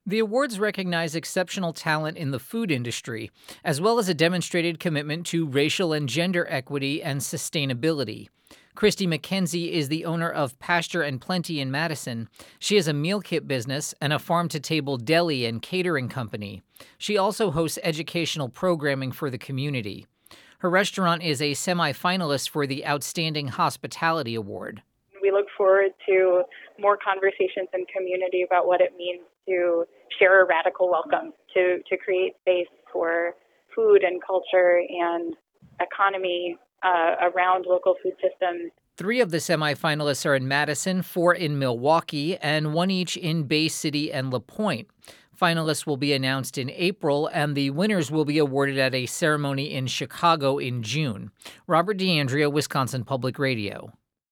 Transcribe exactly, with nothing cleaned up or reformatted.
The awards recognize exceptional talent in the food industry, as well as a demonstrated commitment to racial and gender equity and sustainability. Christy McKenzie is the owner of Pasture and Plenty in Madison. She has a meal kit business and a farm to table deli and catering company. She also hosts educational programming for the community. Her restaurant is a semi-finalist for the Outstanding Hospitality Award. We look forward to more conversations in community about what it means to share a radical welcome, to, to create space for food and culture and economy uh, around local food systems. Three of the semifinalists are in Madison, four in Milwaukee, and one each in Bay City and La Pointe. Finalists will be announced in April, and the winners will be awarded at a ceremony in Chicago in June. Robert D'Andrea, Wisconsin Public Radio.